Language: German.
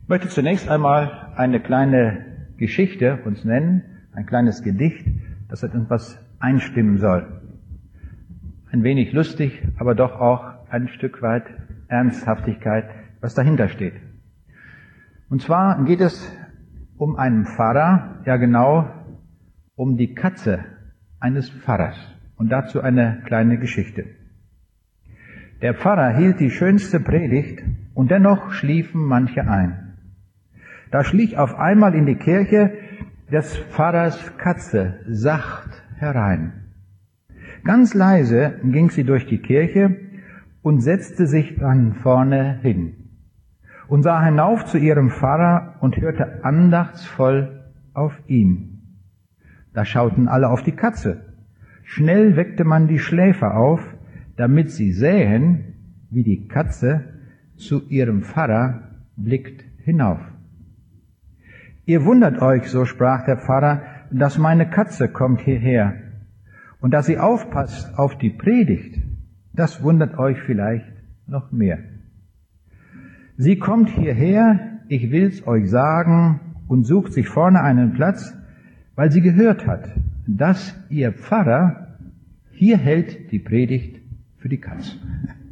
Ich möchte zunächst einmal eine kleine Geschichte uns nennen, ein kleines Gedicht, das etwas einstimmen soll. Ein wenig lustig, aber doch auch ein Stück weit Ernsthaftigkeit, was dahinter steht. Und zwar geht es um einen Pfarrer, ja genau um die Katze eines Pfarrers. Und dazu eine kleine Geschichte. Der Pfarrer hielt die schönste Predigt und dennoch schliefen manche ein. Da schlich auf einmal in die Kirche des Pfarrers Katze sacht herein. Ganz leise ging sie durch die Kirche und setzte sich dann vorne hin und sah hinauf zu ihrem Pfarrer und hörte andachtsvoll auf ihn. Da schauten alle auf die Katze. Schnell weckte man die Schläfer auf, damit sie sähen, wie die Katze zu ihrem Pfarrer blickt hinauf. Ihr wundert euch, so sprach der Pfarrer, dass meine Katze kommt hierher. Und dass sie aufpasst auf die Predigt, das wundert euch vielleicht noch mehr. Sie kommt hierher, ich will's euch sagen, und sucht sich vorne einen Platz, weil sie gehört hat, dass ihr Pfarrer hier hält die Predigt für die Katze.